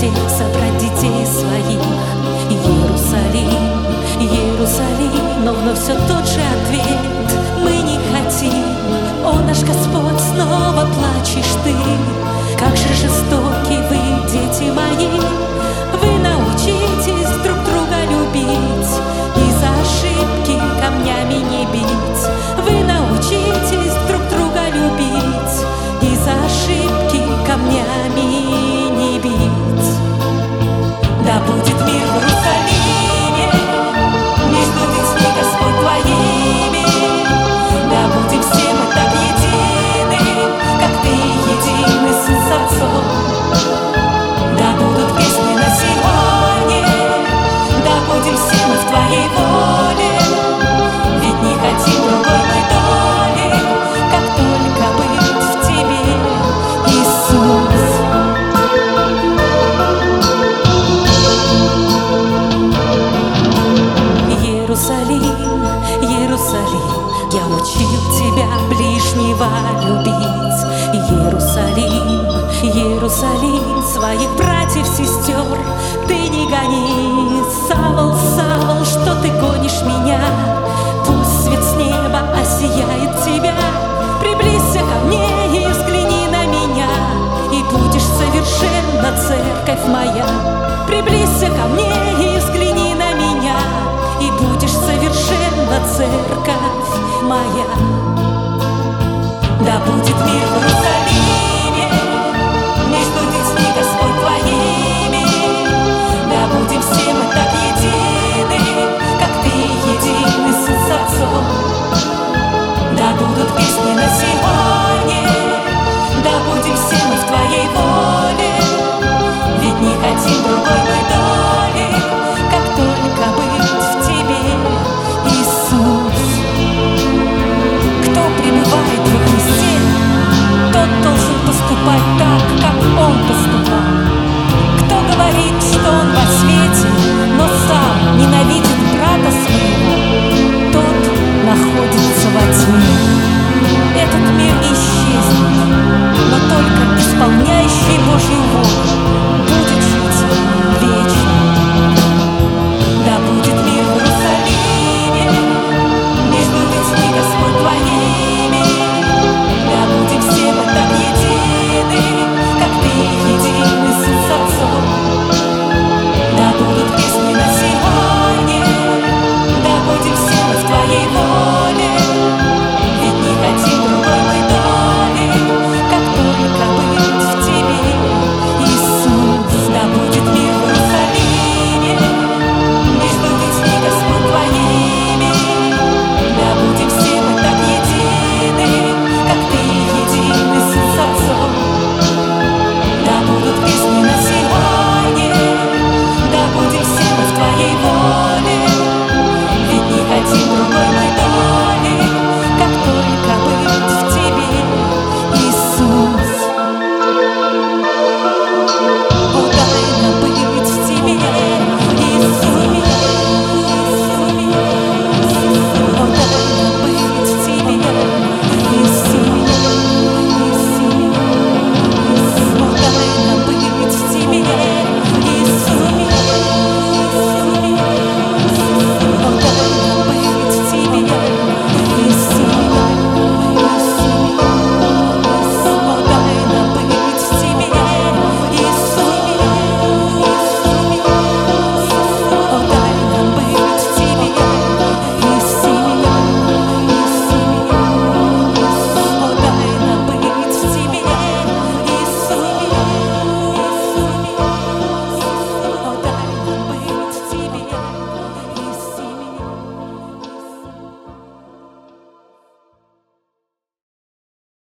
всех собрать детей своих. Иерусалим, Иерусалим, но вновь все тот же ответ: мы не хотим. О, наш Господь, снова плачешь ты. Как же жестоки вы, дети мои. Вы научитесь друг друга любить и за ошибки камнями не бить. Вы научитесь друг друга любить и за ошибки камнями не бить. Да будет мир в Иерусалиме, между детьми, Господь, твоими. Да будем все мы так едины, как ты единый сын с отцом. Да будут песни на Сионе, да будем все мы в твоей воле. Ведь не хотим другой мы доли, как только быть в тебе, Иисус. Иерусалим, Иерусалим, я учил тебя ближнего любить. Иерусалим, Иерусалим, своих братьев, сестер ты не гони. Савл, Савл, что ты гонишь меня? Пусть свет с неба осияет тебя. Приблизься ко мне и взгляни на меня, и будешь совершенна, церковь моя. Приблизься ко мне и взгляни на меня, и будешь совершенна, церковь моя. Да будет мир в Иерусалиме,